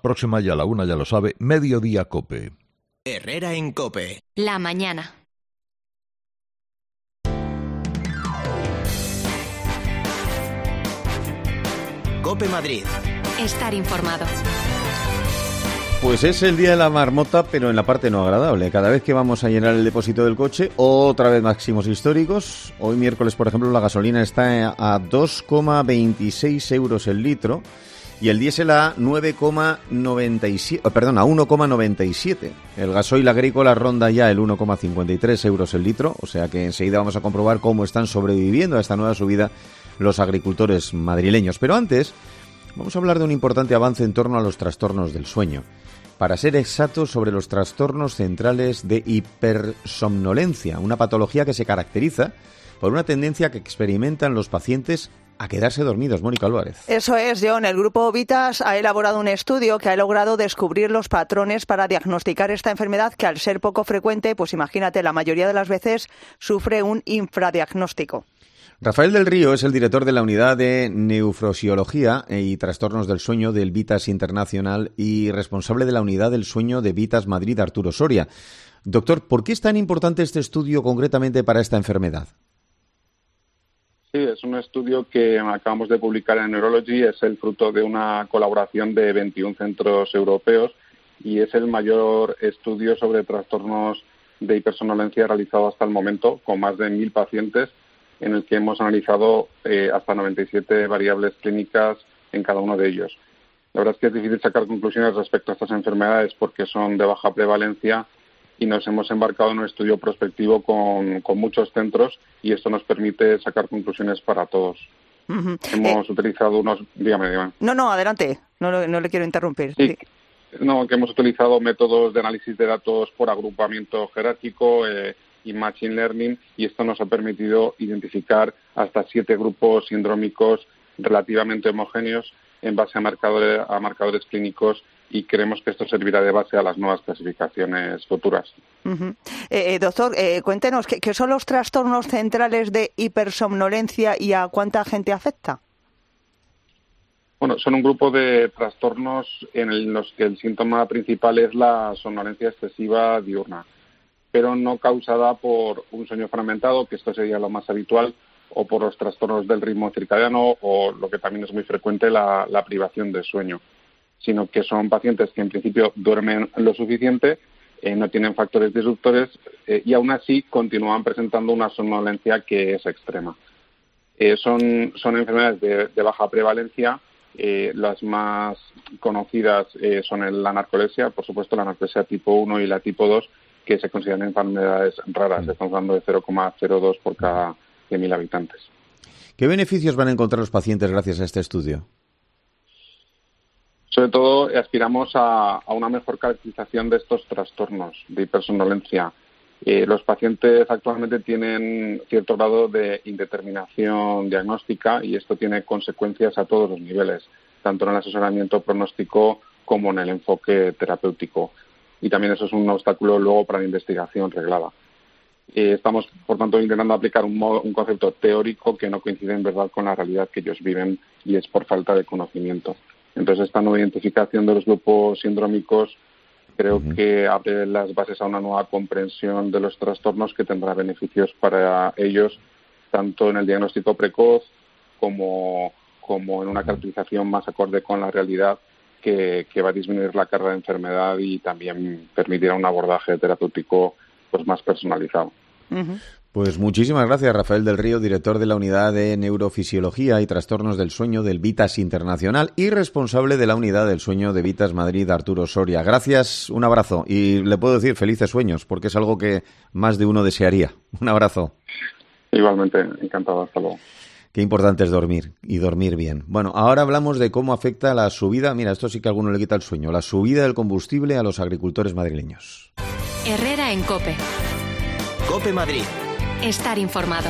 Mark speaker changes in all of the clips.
Speaker 1: próxima y a la 1 ya lo sabe, Mediodía COPE.
Speaker 2: Herrera en COPE.
Speaker 3: La mañana.
Speaker 2: COPE Madrid.
Speaker 3: Estar informado.
Speaker 4: Pues es el día de la marmota, pero en la parte no agradable. Cada vez que vamos a llenar el depósito del coche, otra vez máximos históricos. Hoy miércoles, por ejemplo, la gasolina está a 2,26 euros el litro y el diésel a 1,97. El gasoil agrícola ronda ya el 1,53 euros el litro, o sea que enseguida vamos a comprobar cómo están sobreviviendo a esta nueva subida los agricultores madrileños. Pero antes, vamos a hablar de un importante avance en torno a los trastornos del sueño. Para ser exactos, sobre los trastornos centrales de hipersomnolencia, una patología que se caracteriza por una tendencia que experimentan los pacientes a quedarse dormidos. Mónica Álvarez.
Speaker 5: Eso es, John. El grupo Vitas ha elaborado un estudio que ha logrado descubrir los patrones para diagnosticar esta enfermedad que, al ser poco frecuente, pues imagínate, la mayoría de las veces sufre un infradiagnóstico.
Speaker 4: Rafael del Río es el director de la Unidad de Neurofisiología y Trastornos del Sueño del Vitas Internacional y responsable de la Unidad del Sueño de Vitas Madrid, Arturo Soria. Doctor, ¿por qué es tan importante este estudio concretamente para esta enfermedad?
Speaker 6: Sí, es un estudio que acabamos de publicar en Neurology, es el fruto de una colaboración de 21 centros europeos y es el mayor estudio sobre trastornos de hipersomnolencia realizado hasta el momento, con más de 1.000 pacientes, en el que hemos analizado hasta 97 variables clínicas en cada uno de ellos. La verdad es que es difícil sacar conclusiones respecto a estas enfermedades porque son de baja prevalencia y nos hemos embarcado en un estudio prospectivo con muchos centros y esto nos permite sacar conclusiones para todos. Uh-huh. Hemos utilizado unos... Dígame.
Speaker 5: No, adelante. No le quiero interrumpir.
Speaker 6: Sí. No, que hemos utilizado métodos de análisis de datos por agrupamiento jerárquico y Machine Learning, y esto nos ha permitido identificar hasta 7 grupos sindrómicos relativamente homogéneos en base a marcadores clínicos, y creemos que esto servirá de base a las nuevas clasificaciones futuras.
Speaker 5: Uh-huh. Doctor, cuéntenos, ¿qué son los trastornos centrales de hipersomnolencia y a cuánta gente afecta?
Speaker 6: Bueno, son un grupo de trastornos en los que el síntoma principal es la somnolencia excesiva diurna, pero no causada por un sueño fragmentado, que esto sería lo más habitual, o por los trastornos del ritmo circadiano, o lo que también es muy frecuente, la privación de sueño, sino que son pacientes que en principio duermen lo suficiente, no tienen factores disruptores y aún así continúan presentando una somnolencia que es extrema. Son enfermedades de baja prevalencia. Las más conocidas son la narcolepsia, por supuesto la narcolepsia tipo 1 y la tipo 2, que se consideran enfermedades raras. Estamos hablando de 0,02 por cada 100.000 habitantes.
Speaker 4: ¿Qué beneficios van a encontrar los pacientes gracias a este estudio?
Speaker 6: Sobre todo aspiramos a una mejor caracterización de estos trastornos de hipersomnolencia. Los pacientes actualmente tienen cierto grado de indeterminación diagnóstica y esto tiene consecuencias a todos los niveles, tanto en el asesoramiento pronóstico como en el enfoque terapéutico. Y también eso es un obstáculo luego para la investigación reglada. Estamos, por tanto, intentando aplicar un concepto teórico que no coincide en verdad con la realidad que ellos viven y es por falta de conocimiento. Entonces, esta nueva identificación de los grupos sindrómicos creo que abre las bases a una nueva comprensión de los trastornos que tendrá beneficios para ellos, tanto en el diagnóstico precoz como en una caracterización más acorde con la realidad que va a disminuir la carga de enfermedad y también permitirá un abordaje terapéutico pues más personalizado.
Speaker 5: Uh-huh.
Speaker 4: Pues muchísimas gracias, Rafael del Río, director de la Unidad de Neurofisiología y Trastornos del Sueño del Vitas Internacional y responsable de la Unidad del Sueño de Vitas Madrid, Arturo Soria. Gracias, un abrazo y le puedo decir felices sueños porque es algo que más de uno desearía. Un abrazo.
Speaker 6: Igualmente, encantado, hasta luego.
Speaker 4: Qué importante es dormir y dormir bien. Bueno, ahora hablamos de cómo afecta la subida, mira, esto sí que a alguno le quita el sueño, la subida del combustible a los agricultores madrileños.
Speaker 3: Herrera en COPE.
Speaker 2: COPE Madrid.
Speaker 3: Estar informado.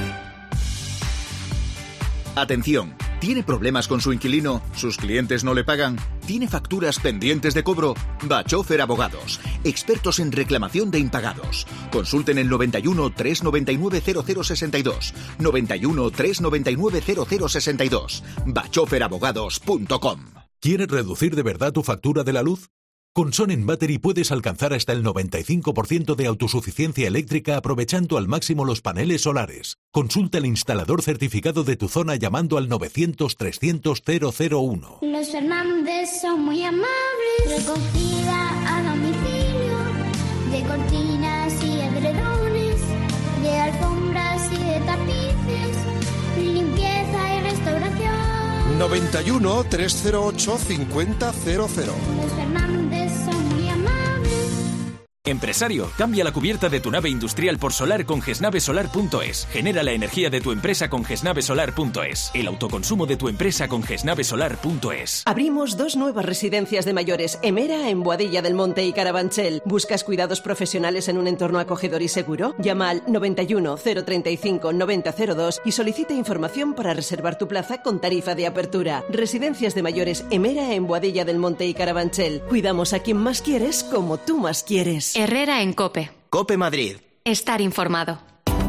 Speaker 2: Atención, ¿tiene problemas con su inquilino? ¿Sus clientes no le pagan? ¿Tiene facturas pendientes de cobro? Bachofer Abogados, expertos en reclamación de impagados. Consulten el 91 399 0062, 91 399 0062, bachoferabogados.com.
Speaker 7: ¿Quieres reducir de verdad tu factura de la luz? Con Sonnen Battery puedes alcanzar hasta el 95% de autosuficiencia eléctrica aprovechando al máximo los paneles solares. Consulta el instalador certificado de tu zona llamando al 900-300-001.
Speaker 8: Los Fernández son muy amables. Recogida a domicilio de cortinas y edredones, de alfombras y de tapices, limpieza y restauración.
Speaker 9: 91 308 5000.
Speaker 8: Los Fernández son muy amables.
Speaker 10: Empresario, cambia la cubierta de tu nave industrial por solar con gesnavesolar.es. Genera la energía de tu empresa con gesnavesolar.es. El autoconsumo de tu empresa con gesnavesolar.es.
Speaker 11: Abrimos 2 nuevas residencias de mayores, Emera en Boadilla del Monte y Carabanchel. ¿Buscas cuidados profesionales en un entorno acogedor y seguro? Llama al 91 035 9002 y solicita información para reservar tu plaza con tarifa de apertura. Residencias de mayores Emera en Boadilla del Monte y Carabanchel. Cuidamos a quien más quieres como tú más quieres.
Speaker 3: Herrera en COPE.
Speaker 12: COPE Madrid.
Speaker 3: Estar informado.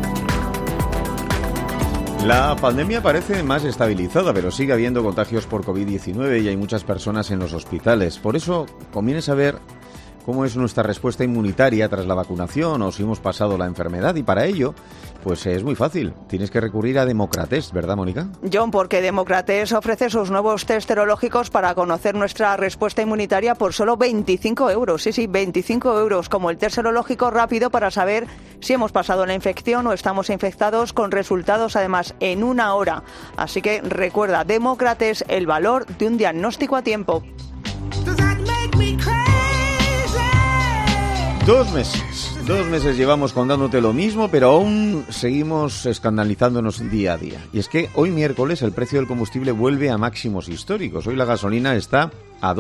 Speaker 4: La pandemia parece más estabilizada, pero sigue habiendo contagios por COVID-19 y hay muchas personas en los hospitales. Por eso conviene saber cómo es nuestra respuesta inmunitaria tras la vacunación o si hemos pasado la enfermedad. Y para ello, pues es muy fácil. Tienes que recurrir a Democratest, ¿verdad, Mónica?
Speaker 5: John, porque Democratest ofrece sus nuevos test serológicos para conocer nuestra respuesta inmunitaria por solo 25 euros. Sí, 25 euros, como el test serológico rápido para saber si hemos pasado la infección o estamos infectados, con resultados además en 1 hora. Así que recuerda, Democratest, el valor de un diagnóstico a tiempo.
Speaker 4: 2 meses llevamos contándote lo mismo, pero aún seguimos escandalizándonos día a día. Y es que hoy miércoles el precio del combustible vuelve a máximos históricos. Hoy la gasolina está a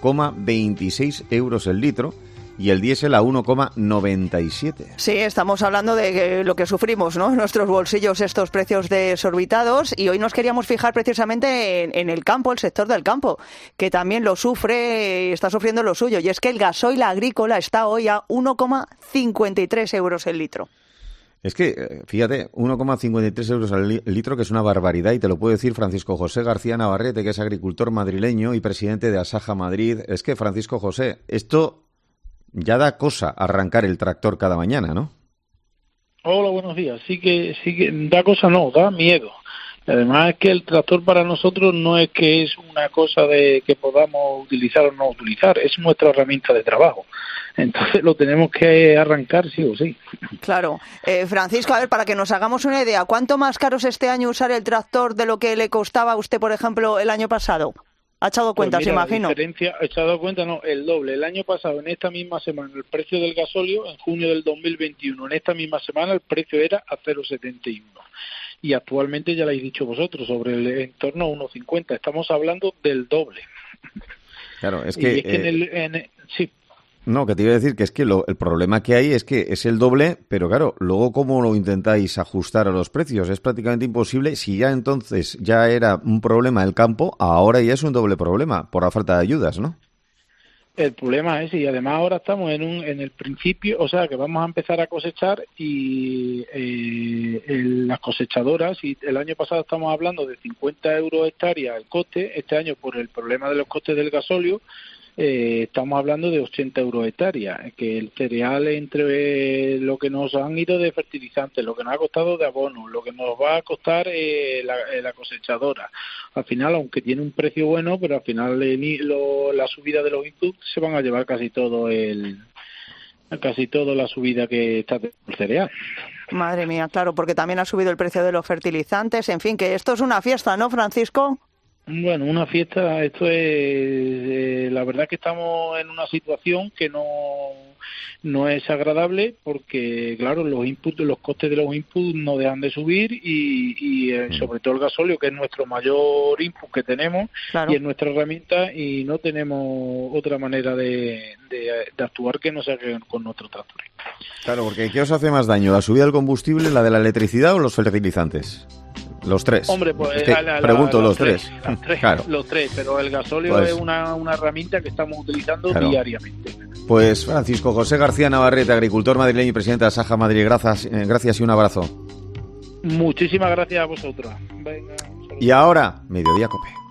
Speaker 4: 2,26 euros el litro y el diésel a 1,97.
Speaker 5: Sí, estamos hablando de lo que sufrimos, ¿no?, en nuestros bolsillos, estos precios desorbitados, y hoy nos queríamos fijar precisamente en el campo, el sector del campo, que también lo sufre, está sufriendo lo suyo, y es que el gasoil agrícola está hoy a 1,53 euros el litro.
Speaker 4: Es que, fíjate, 1,53 euros al litro, que es una barbaridad, y te lo puede decir Francisco José García Navarrete, que es agricultor madrileño y presidente de Asaja Madrid. Es que, Francisco José, esto ya da cosa arrancar el tractor cada mañana, ¿no?
Speaker 13: Hola, buenos días. Sí que da cosa, no, da miedo. Además es que el tractor para nosotros no es que es una cosa de que podamos utilizar o no utilizar, es nuestra herramienta de trabajo. Entonces lo tenemos que arrancar sí o sí.
Speaker 5: Claro. Francisco, a ver, para que nos hagamos una idea, ¿cuánto más caro es este año usar el tractor de lo que le costaba a usted, por ejemplo, el año pasado? ¿Ha echado cuentas,
Speaker 13: pues mira,
Speaker 5: imagino?
Speaker 13: La diferencia, he echado cuenta, no, el doble. El año pasado, en esta misma semana, el precio del gasóleo, en junio del 2021, en esta misma semana, el precio era a 0,71. Y actualmente, ya lo habéis dicho vosotros, sobre el entorno a 1,50. Estamos hablando del doble.
Speaker 4: Claro, es que...
Speaker 13: Y es que sí.
Speaker 4: No, que te iba a decir que es que el problema que hay es que es el doble, pero claro, luego ¿cómo lo intentáis ajustar a los precios? Es prácticamente imposible. Si ya entonces ya era un problema el campo, ahora ya es un doble problema por la falta de ayudas, ¿no?
Speaker 13: El problema es, y además ahora estamos en el principio, o sea, que vamos a empezar a cosechar y las cosechadoras, y el año pasado estamos hablando de 50 euros hectárea el coste, este año por el problema de los costes del gasóleo, estamos hablando de 80 euros hectárea, que el cereal, entre lo que nos han ido de fertilizantes, lo que nos ha costado de abono, lo que nos va a costar la cosechadora, al final, aunque tiene un precio bueno, pero al final la subida de los inputs se van a llevar casi toda la subida que está del cereal.
Speaker 5: Madre mía, claro, porque también ha subido el precio de los fertilizantes, en fin, que esto es una fiesta, ¿no, Francisco?
Speaker 13: Bueno, una fiesta, esto es, la verdad que estamos en una situación que no es agradable porque, claro, los costes de los inputs no dejan de subir y sobre todo el gasóleo, que es nuestro mayor input que tenemos, claro, y es nuestra herramienta y no tenemos otra manera de actuar que no sea con nuestros tractores.
Speaker 4: Claro, porque ¿qué os hace más daño? ¿La subida del combustible, la de la electricidad o los fertilizantes? Los tres.
Speaker 13: Hombre, pues
Speaker 4: es que pregunto los tres.
Speaker 13: Claro. Los tres, pero el gasóleo pues es una herramienta que estamos utilizando diariamente.
Speaker 4: Pues Francisco José García Navarrete, agricultor madrileño y presidente de Asaja Madrid, gracias y un abrazo.
Speaker 13: Muchísimas gracias a vosotros. Venga,
Speaker 4: y ahora, Mediodía COPE.